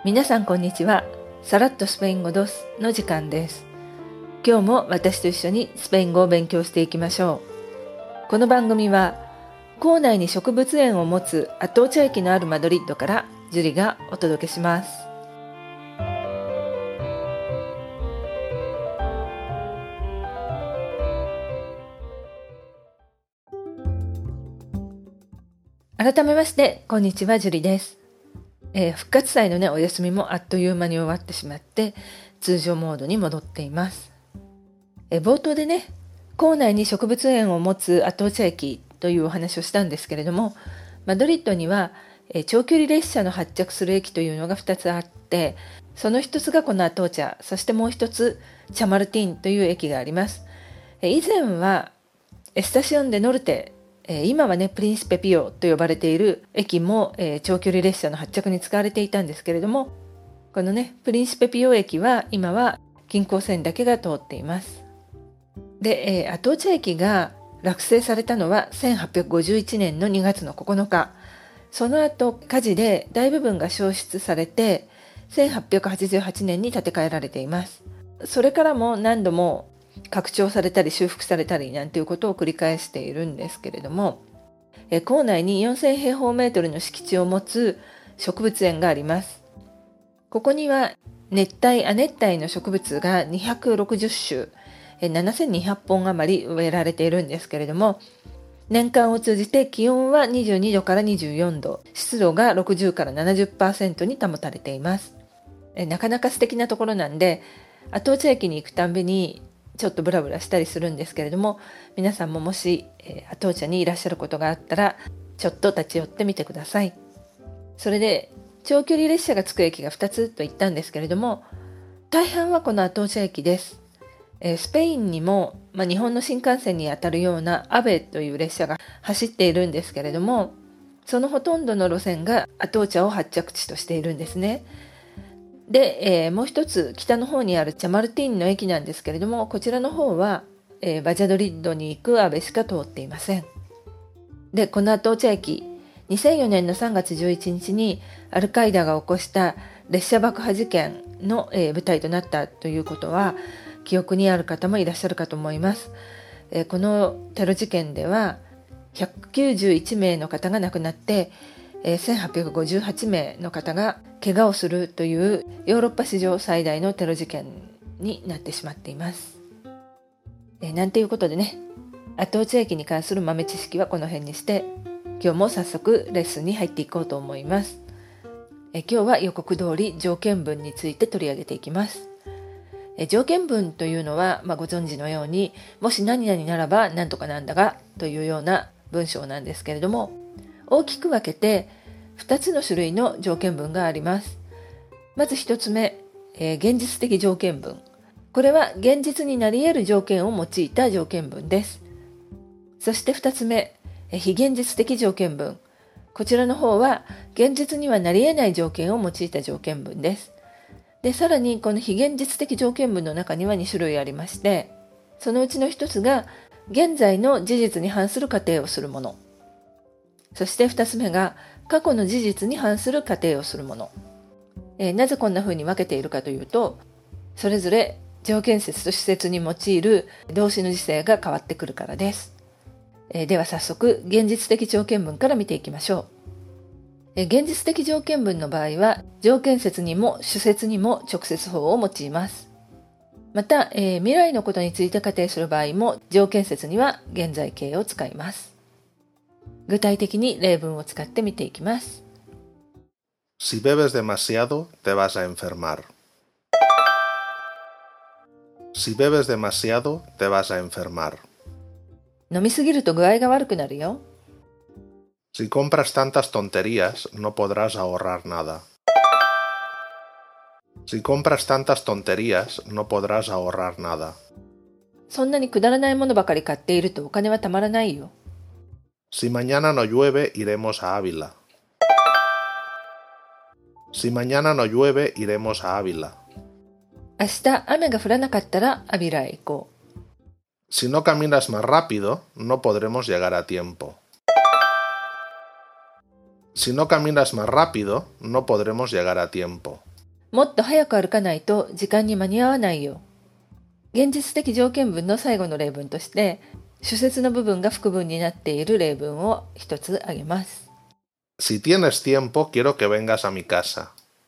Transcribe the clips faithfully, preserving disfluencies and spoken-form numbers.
皆さんこんにちは。さらっとスペイン語ドスの時間です。今日も私と一緒にスペイン語を勉強していきましょう。この番組は校内に植物園を持つアトーチャ駅のあるマドリッドからジュリがお届けします。改めましてこんにちは、ジュリです。えー、復活祭のねお休みもあっという間に終わってしまって通常モードに戻っています。えー、冒頭でね校内に植物園を持つアトーチャ駅というお話をしたんですけれども、マドリッドには、えー、長距離列車の発着する駅というのがふたつあって、その一つがこのアトーチャ、そしてもう一つチャマルティンという駅があります。えー、以前はエスタシオンデノルテ、今はねプリンシペピオと呼ばれている駅も、えー、長距離列車の発着に使われていたんですけれども、このねプリンシペピオ駅は今は近郊線だけが通っています。で、えー、アトーチャ駅が落成されたのはせんはっぴゃくごじゅういちねんのにがつのここのか。その後火事で大部分が焼失されてせんはっぴゃくはちじゅうはちねんに建て替えられています。それからも何度も拡張されたり修復されたりなんていうことを繰り返しているんですけれども、え校内によんせんへいほうメートルの敷地を持つ植物園があります。ここには熱帯亜熱帯の植物がにひゃくろくじゅっしゅう、ななせんにひゃっぽん余り植えられているんですけれども、年間を通じて気温はにじゅうにどからにじゅうよんど、湿度がろくじゅうからななじゅっパーセントに保たれています。えなかなか素敵なところなんで、アトーチャ駅に行くたんびにちょっとブラブラしたりするんですけれども、皆さんももし、えー、アトーチャにいらっしゃることがあったらちょっと立ち寄ってみてください。それで長距離列車が着く駅がふたつと言ったんですけれども、大半はこのアトーチャ駅です。えー、スペインにも、まあ、日本の新幹線にあたるようなアベという列車が走っているんですけれども、そのほとんどの路線がアトーチャを発着地としているんですね。で、えー、もう一つ北の方にあるチャマルティンの駅なんですけれども、こちらの方は、えー、バジャドリッドに行くアベしか通っていません。で、このアトーチャ駅、にせんよねんのさんがつじゅういちにちにアルカイダが起こした列車爆破事件の、えー、舞台となったということは記憶にある方もいらっしゃるかと思います。えー、このテロ事件ではひゃくきゅうじゅういちめいの方が亡くなってせんはっぴゃくごじゅうはちめいの方が怪我をするというヨーロッパ史上最大のテロ事件になってしまっています。えなんていうことでね、アトーチャ駅に関する豆知識はこの辺にして、今日も早速レッスンに入っていこうと思います。え今日は予告通り条件文について取り上げていきます。え条件文というのは、まあ、ご存知のように、もし何々ならば何とかなんだがというような文章なんですけれども、大きく分けてふたつの種類の条件文があります。まずひとつめ、えー、現実的条件文。これは現実になり得る条件を用いた条件文です。そしてふたつめ、えー、非現実的条件文。こちらの方は現実にはなり得ない条件を用いた条件文です。で、さらにこの非現実的条件文の中にはにしゅるいありまして、そのうちのひとつが現在の事実に反する仮定をするもの。そしてふたつめが過去の事実に反する仮定をするもの。えー、なぜこんな風に分けているかというと、それぞれ条件節と主節に用いる動詞の時制が変わってくるからです。えー、では早速現実的条件文から見ていきましょう。えー、現実的条件文の場合は条件節にも主節にも直接法を用います。また、えー、未来のことについて仮定する場合も条件節には現在形を使います。具体的に例文を使って見ていきます。 Si bebes demasiado, te vas a enfermar. Si bebes demasiado, te vas a enfermar. 飲みすぎると具合が悪くなるよ。 Si compras tantas tonterías, no podrás ahorrar nada. Si compras tantas tonterías, no podrás ahorrar nada. そんなにくだらないものばかり買っているとお金はたまらないよ。 Si mañana no llueve, iremos a Ávila. Si mañana no llueve, iremos a Ávila. 明日雨が降らなかったらアビラへ行こう。 Si no caminas más rápido, no podremos llegar a tiempo. Si no caminas más rápido, no podremos llegar a tiempo. もっと早く歩かないと時間に間に合わないよ。現実的条件文の最後の例文として、主節の部分が副文になっている例文を一つ挙げます。 Si tienes tiempo, quiero que vengas a mi casa.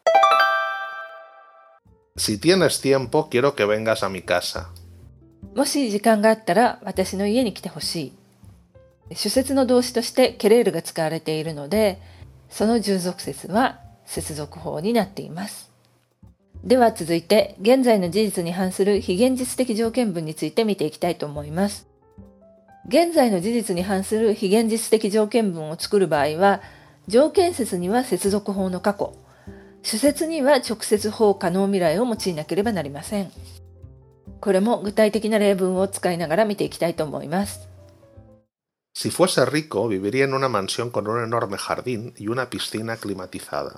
Si tienes tiempo, quiero que vengas a mi casa. もし時間があったら私の家に来てほしい。主節の動詞としてケレールが使われているので、その従属節は接続法になっています。では続いて、現在の事実に反する非現実的条件文について見ていきたいと思います。現在の事実に反する非現実的条件文を作る場合は、条件節には接続法の過去、主節には直接法可能未来を用いなければなりません。これも具体的な例文を使いながら見ていきたいと思います。 Si fuese rico, viviría en una mansión con un enorme jardín y una piscina climatizada.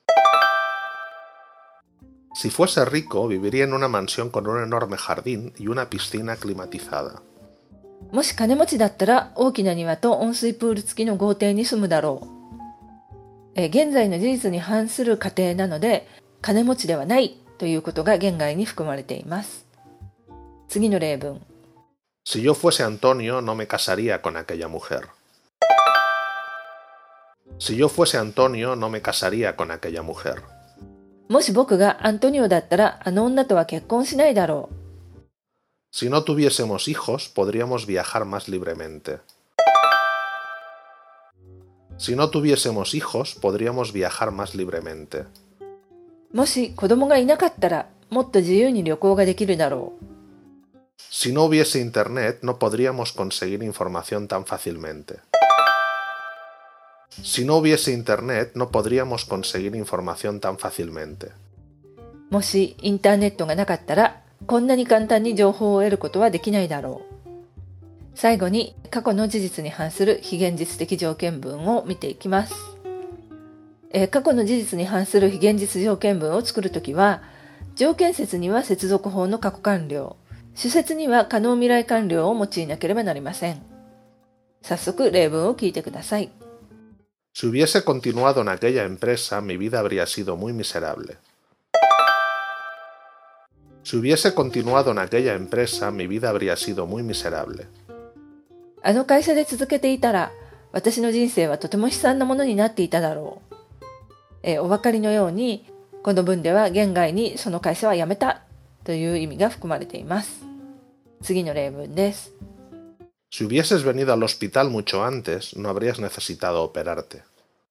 Si fuese rico, viviría en una mansión con un enorme jardín y una piscina climatizada. もし金持ちだったら大きな庭と温水プール付きの豪邸に住むだろう。え現在の事実に反する仮定なので、金持ちではないということが言外に含まれています。次の例文。 Si yo fuese Antonio, no me casaría con aquella mujer. Si yo fuese Antonio, no me casaría con aquella mujer. もし僕がアントニオだったらあの女とは結婚しないだろう。 Si no tuviésemos hijos, podríamos viajar más libremente. Si no tuviésemos hijos, podríamos viajar más libremente. もし子供がいなかったらもっと自由に旅行ができるだろう。 Si no hubiese internet, no podríamos conseguir información tan fácilmente. Si no hubiese internet, no podríamos conseguir información tan fácilmente. もしインターネットがなかったらこんなに簡単に情報を得ることはできないだろう。最後に過去の事実に反する非現実的条件文を見ていきます。えー、過去の事実に反する非現実条件文を作るときは、条件節には接続法の過去完了、主節には可能未来完了を用いなければなりません。早速例文を聞いてください。 Si hubiese continuado en aquella empresa, mi vida habría sido muy miserable. Si hubiese continuado en aquella empresa, mi vida habría sido muy miserable. あの会社で続けていたら、私の人生はとても悲惨なものになっていただろう。えー、お分かりのように、この文では言外にその会社は辞めたという意味が含まれています。次の例文です。 Si hubieses venido al hospital mucho antes, no habrías necesitado operarte.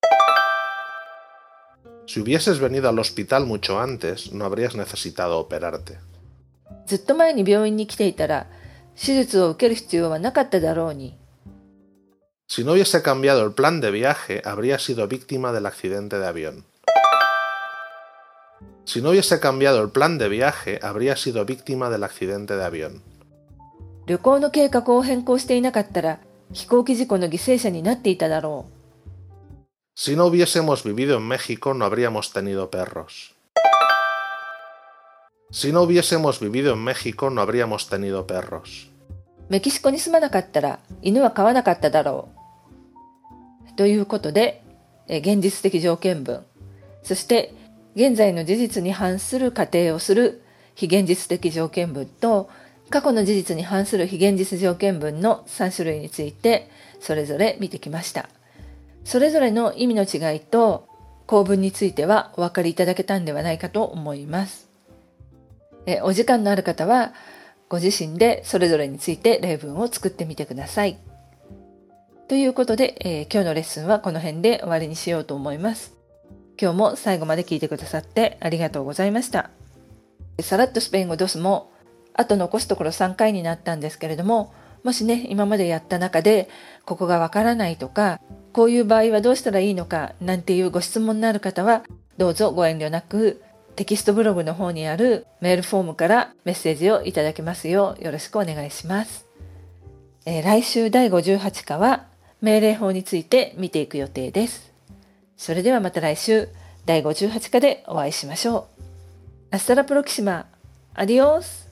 Si hubieses venido al hospital mucho antes, no habrías necesitado operarte. ずっと前に病院に来ていたら、手術を受ける必要はなかっただろうに。 Si no hubiese cambiado el plan de viaje, habría sido víctima del accidente de avión. Si no hubiese cambiado el plan de viaje, habría sido víctima del accidente de avión. 旅行の計画を変更していなかったら、飛行機事故の犠牲者になっていただろう。 Si no hubiésemos vivido en México, no habríamos tenido perros. Si no hubiésemos vivido en México, no habríamos tenido perros. メキシコに住まなかったら、犬は飼わなかっただろう。ということで、え現実的条件文、そして現在の事実に反する仮定をする非現実的条件文と、過去の事実に反する非現実条件文のさん種類についてそれぞれ見てきました。それぞれの意味の違いと構文についてはお分かりいただけたんではないかと思います。えお時間のある方はご自身でそれぞれについて例文を作ってみてください。ということで、えー、今日のレッスンはこの辺で終わりにしようと思います。今日も最後まで聞いてくださってありがとうございました。さらっとスペイン語ドスもあと残すところさんかいになったんですけれども、もしね、今までやった中でここがわからないとか、こういう場合はどうしたらいいのかなんていうご質問のある方はどうぞご遠慮なくテキストブログの方にあるメールフォームからメッセージをいただけますようよろしくお願いします。えー、来週だいごじゅうはち課は命令法について見ていく予定です。それではまた来週だいごじゅうはち課でお会いしましょう。アスタラプロキシマ。アディオス。